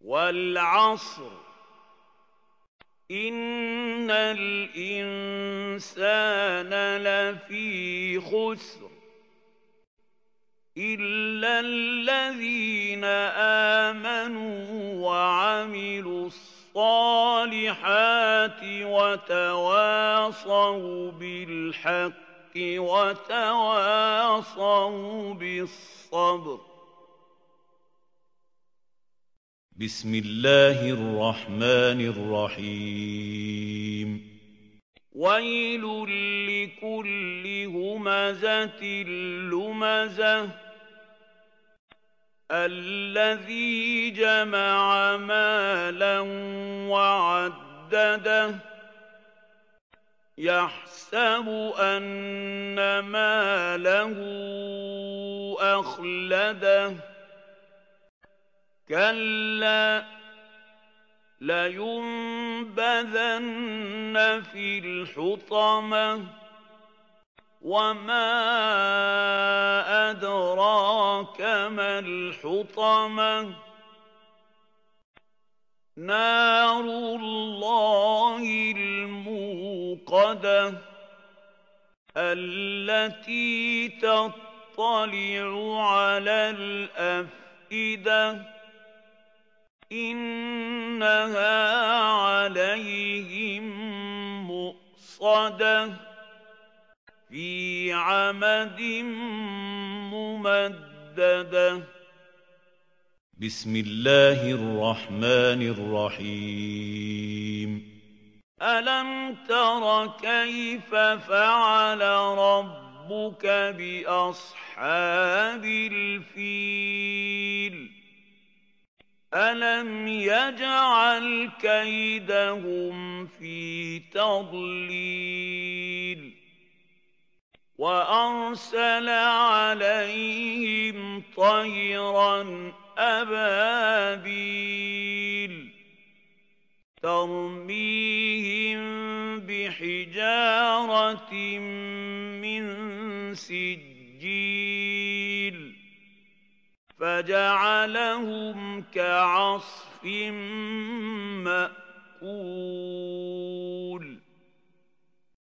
وَالْعَصْرِ إِنَّ الْإِنسَانَ لَفِي خُسْرٍ إِلَّا الَّذِينَ آمَنُوا وَعَمِلُوا الصَّالِحَاتِ وَتَوَاصَوْا بِالْحَقِّ وَتَوَاصَوْا بِالصَّبْرِ. بسم الله الرحمن الرحيم. ويل لكل همزة لمزة الذي جمع مالا وعدده يحسب أن ماله أخلده كلا لينبذن في الحطمة وما أدراك ما الحطمة نار الله الموقدة التي تطلع على الأفئدة إنها عليهم مؤصدة في عمد ممددة. بسم الله الرحمن الرحيم. ألم تر كيف فعل ربك بأصحاب الفيل ألم يجعل كيدهم في تضليل وأرسل عليهم طيرا أبابيل ترميهم بحجارة من سجيل فجعلهم كعصف مأكول.